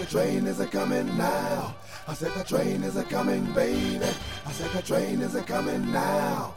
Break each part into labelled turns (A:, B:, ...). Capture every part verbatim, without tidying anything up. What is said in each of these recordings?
A: the train is a coming now. I said the train is a coming, baby. I said the train is a coming now.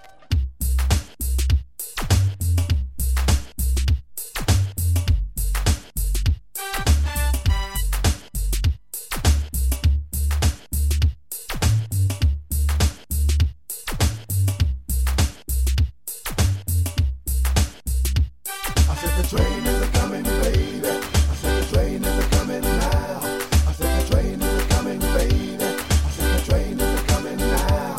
A: The train is a coming, baby. I said the train is a coming now. I said the train is a coming, baby. I said the train is a coming now.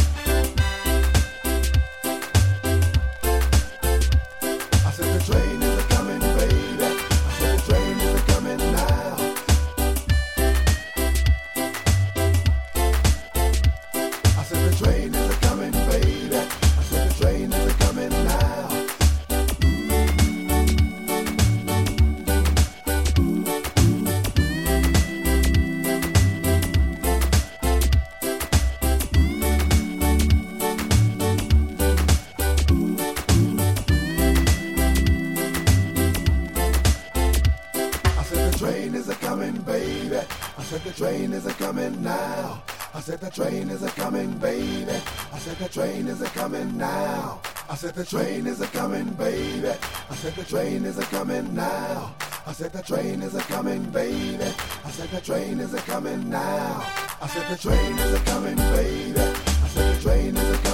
A: I said the train is a coming, baby. I said the train is a coming now. I said the train is a coming, baby. I said the train is a coming now. The train is a coming, baby. I said the train is a coming now. I said the train is a coming, baby. I said the train is a coming now. I said the train is a coming, baby. I said the train is a coming now. I said the train is a coming, baby. I said the train is a coming now. I said the train is a coming, baby. I said the train is a